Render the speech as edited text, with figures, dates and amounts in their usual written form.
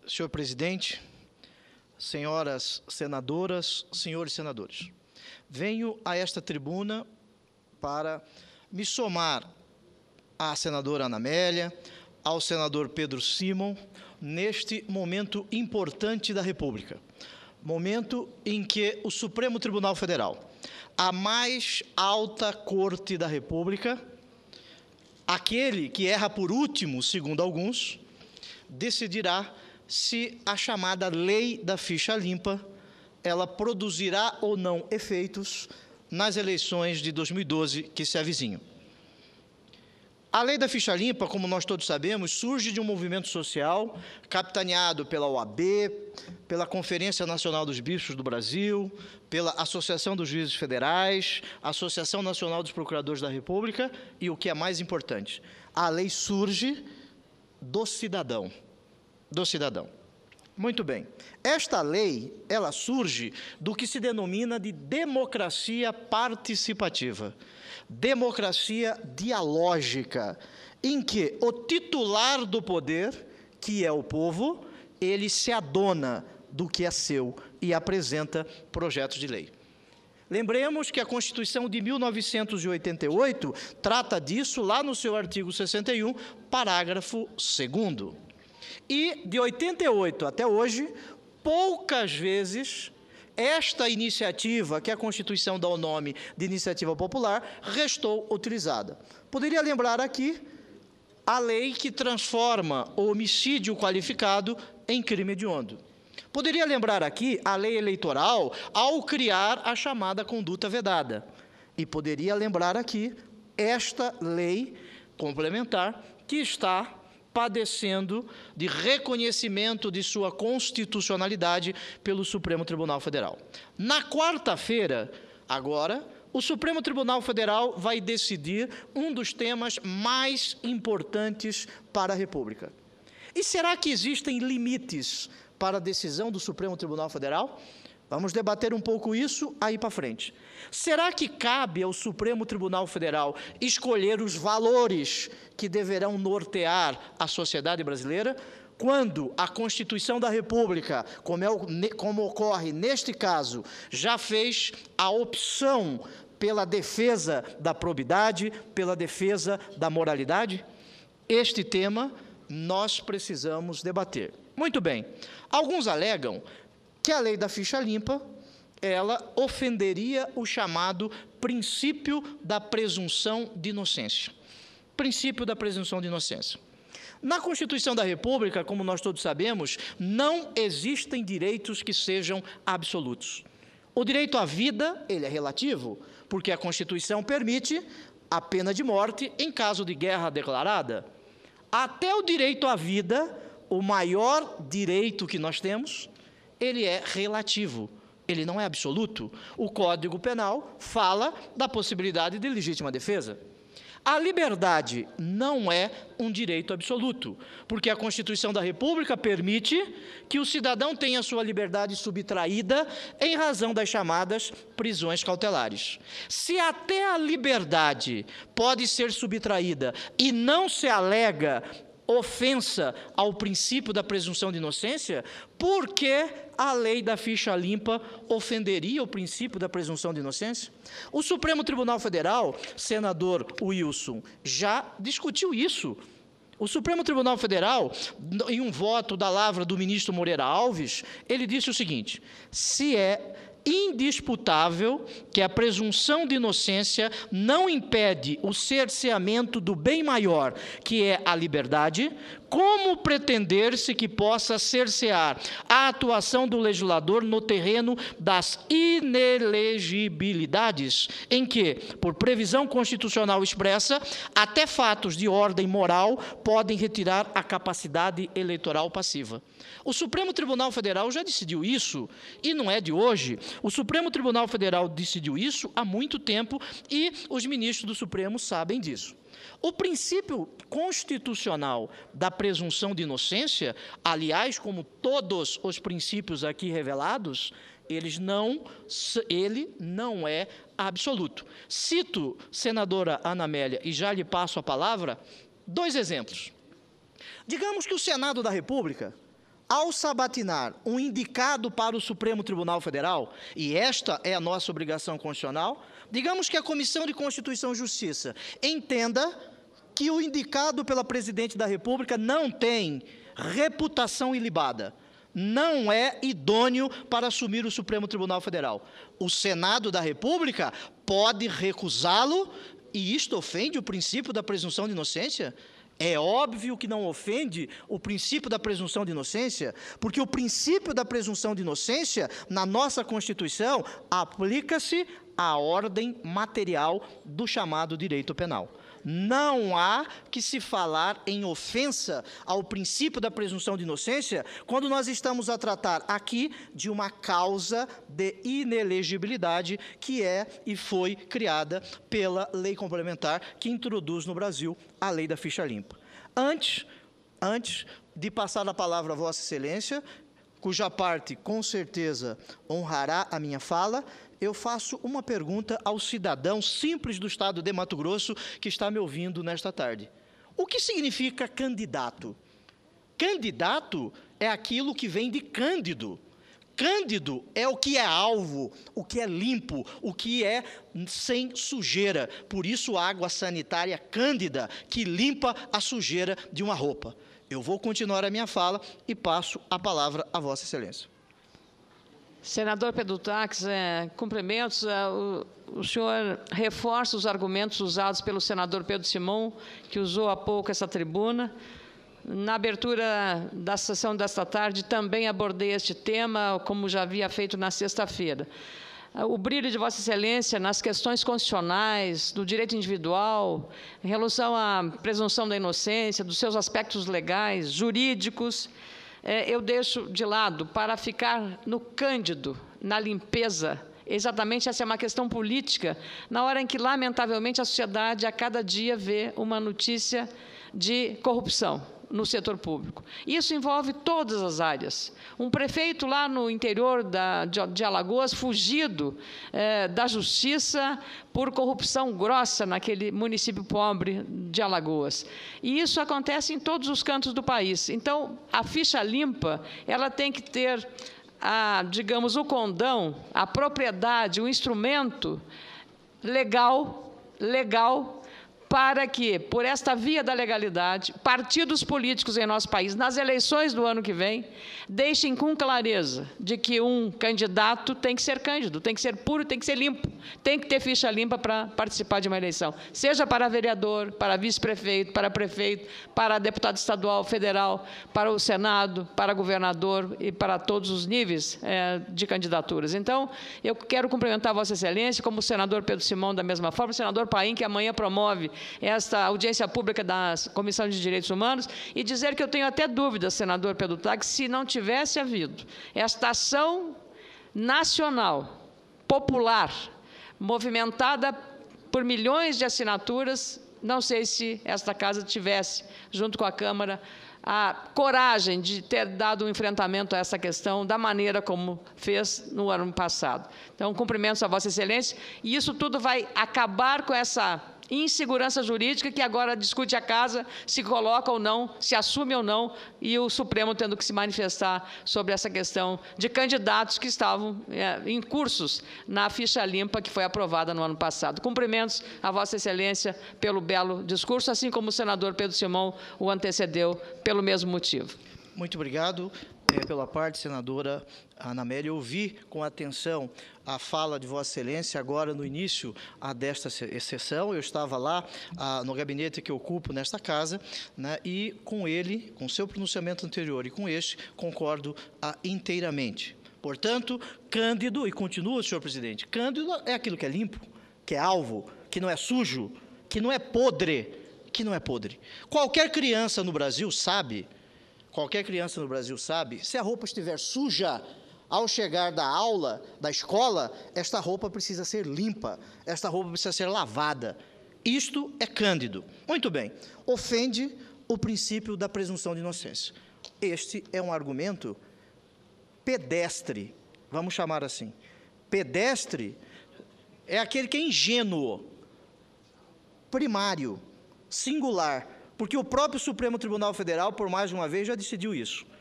Senhor presidente, senhoras senadoras, senhores senadores, venho a esta tribuna para me somar à senadora Ana Amélia, ao senador Pedro Simon, neste momento importante da República, momento em que o Supremo Tribunal Federal, a mais alta corte da República, aquele que erra por último, segundo alguns, decidirá se a chamada lei da ficha limpa, ela produzirá ou não efeitos nas eleições de 2012 que se avizinham. A lei da ficha limpa, como nós todos sabemos, surge de um movimento social capitaneado pela OAB, pela Conferência Nacional dos Bispos do Brasil, pela Associação dos Juízes Federais, Associação Nacional dos Procuradores da República e, o que é mais importante, a lei surge do cidadão. Muito bem. Esta lei, ela surge do que se denomina de democracia participativa, democracia dialógica, em que o titular do poder, que é o povo, ele se adona do que é seu e apresenta projetos de lei. Lembremos que a Constituição de 1988 trata disso lá no seu artigo 61, parágrafo 2º. E, de 88 até hoje, poucas vezes esta iniciativa, que a Constituição dá o nome de iniciativa popular, restou utilizada. Poderia lembrar aqui a lei que transforma o homicídio qualificado em crime hediondo. Poderia lembrar aqui a lei eleitoral ao criar a chamada conduta vedada. E poderia lembrar aqui esta lei complementar que está padecendo de reconhecimento de sua constitucionalidade pelo Supremo Tribunal Federal. Na quarta-feira, agora, o Supremo Tribunal Federal vai decidir um dos temas mais importantes para a República. E será que existem limites para a decisão do Supremo Tribunal Federal? Vamos debater um pouco isso aí para frente. Será que cabe ao Supremo Tribunal Federal escolher os valores que deverão nortear a sociedade brasileira, quando a Constituição da República, como ocorre neste caso, já fez a opção pela defesa da probidade, pela defesa da moralidade? Este tema nós precisamos debater. Muito bem. Alguns alegam que a lei da ficha limpa, ela ofenderia o chamado princípio da presunção de inocência. Princípio da presunção de inocência. Na Constituição da República, como nós todos sabemos, não existem direitos que sejam absolutos. O direito à vida, ele é relativo, porque a Constituição permite a pena de morte em caso de guerra declarada. Até o direito à vida, o maior direito que nós temos, ele é relativo, ele não é absoluto. O Código Penal fala da possibilidade de legítima defesa. A liberdade não é um direito absoluto, porque a Constituição da República permite que o cidadão tenha sua liberdade subtraída em razão das chamadas prisões cautelares. Se até a liberdade pode ser subtraída e não se alega ofensa ao princípio da presunção de inocência, por que a lei da ficha limpa ofenderia o princípio da presunção de inocência? O Supremo Tribunal Federal, senador Wilson, já discutiu isso. O Supremo Tribunal Federal, em um voto da lavra do ministro Moreira Alves, ele disse o seguinte: se é indisputável que a presunção de inocência não impede o cerceamento do bem maior, que é a liberdade, como pretender-se que possa cercear a atuação do legislador no terreno das inelegibilidades, em que, por previsão constitucional expressa, até fatos de ordem moral podem retirar a capacidade eleitoral passiva? O Supremo Tribunal Federal já decidiu isso, e não é de hoje. O Supremo Tribunal Federal decidiu isso há muito tempo e os ministros do Supremo sabem disso. O princípio constitucional da presunção de inocência, aliás, como todos os princípios aqui revelados, ele não é absoluto. Cito, senadora Ana Amélia, e já lhe passo a palavra, 2 exemplos. Digamos que o Senado da República ao sabatinar um indicado para o Supremo Tribunal Federal, e esta é a nossa obrigação constitucional, digamos que a Comissão de Constituição e Justiça entenda que o indicado pela Presidente da República não tem reputação ilibada, não é idôneo para assumir o Supremo Tribunal Federal. O Senado da República pode recusá-lo, e isto ofende o princípio da presunção de inocência? É óbvio que não ofende o princípio da presunção de inocência, porque o princípio da presunção de inocência, na nossa Constituição, aplica-se à ordem material do chamado direito penal. Não há que se falar em ofensa ao princípio da presunção de inocência quando nós estamos a tratar aqui de uma causa de inelegibilidade que é e foi criada pela lei complementar que introduz no Brasil a lei da ficha limpa. Antes de passar a palavra a Vossa Excelência, cuja parte com certeza honrará a minha fala, eu faço uma pergunta ao cidadão simples do estado de Mato Grosso que está me ouvindo nesta tarde. O que significa candidato? Candidato é aquilo que vem de cândido. Cândido é o que é alvo, o que é limpo, o que é sem sujeira. Por isso, a água sanitária cândida, que limpa a sujeira de uma roupa. Eu vou continuar a minha fala e passo a palavra a Vossa Excelência. Senador Pedro Taques, cumprimentos. O senhor reforça os argumentos usados pelo senador Pedro Simão, que usou há pouco essa tribuna. Na abertura da sessão desta tarde, também abordei este tema, como já havia feito na sexta-feira. O brilho de Vossa Excelência nas questões constitucionais, do direito individual, em relação à presunção da inocência, dos seus aspectos legais, jurídicos, eu deixo de lado para ficar no cândido, na limpeza. Exatamente, essa é uma questão política, na hora em que, lamentavelmente, a sociedade a cada dia vê uma notícia de corrupção no setor público. Isso envolve todas as áreas. Um prefeito lá no interior de Alagoas, fugido da justiça por corrupção grossa naquele município pobre de Alagoas. E isso acontece em todos os cantos do país. Então, a ficha limpa, ela tem que ter, digamos, o condão, a propriedade, o instrumento legal, para que, por esta via da legalidade, partidos políticos em nosso país, nas eleições do ano que vem, deixem com clareza de que um candidato tem que ser cândido, tem que ser puro, tem que ser limpo, tem que ter ficha limpa para participar de uma eleição, seja para vereador, para vice-prefeito, para prefeito, para deputado estadual, federal, para o Senado, para governador e para todos os níveis de candidaturas. Então, eu quero cumprimentar Vossa Excelência, como o senador Pedro Simão, da mesma forma, o senador Paim, que amanhã promove esta audiência pública da Comissão de Direitos Humanos, e dizer que eu tenho até dúvidas, senador Pedro Taques, se não tivesse havido esta ação nacional, popular, movimentada por milhões de assinaturas, não sei se esta casa tivesse, junto com a Câmara, a coragem de ter dado um enfrentamento a essa questão da maneira como fez no ano passado. Então, cumprimentos a Vossa Excelência, e isso tudo vai acabar com essa insegurança jurídica que agora discute a casa se coloca ou não, se assume ou não, e o Supremo tendo que se manifestar sobre essa questão de candidatos que estavam em cursos na ficha limpa que foi aprovada no ano passado. Cumprimentos a Vossa Excelência pelo belo discurso, assim como o senador Pedro Simão o antecedeu pelo mesmo motivo. Muito obrigado. Pela parte, senadora Ana Amélia, eu ouvi com atenção a fala de Vossa Excelência agora no início desta sessão. Eu estava lá no gabinete que ocupo nesta casa, né, e com ele, com seu pronunciamento anterior e com este, concordo inteiramente. Portanto, cândido, e continua, senhor presidente, cândido é aquilo que é limpo, que é alvo, que não é sujo, que não é podre, Qualquer criança no Brasil sabe, se a roupa estiver suja, ao chegar da aula, da escola, esta roupa precisa ser limpa, esta roupa precisa ser lavada. Isto é cândido. Muito bem. Ofende o princípio da presunção de inocência. Este é um argumento pedestre, vamos chamar assim. Pedestre é aquele que é ingênuo, primário, singular, porque o próprio Supremo Tribunal Federal, por mais de uma vez, já decidiu isso.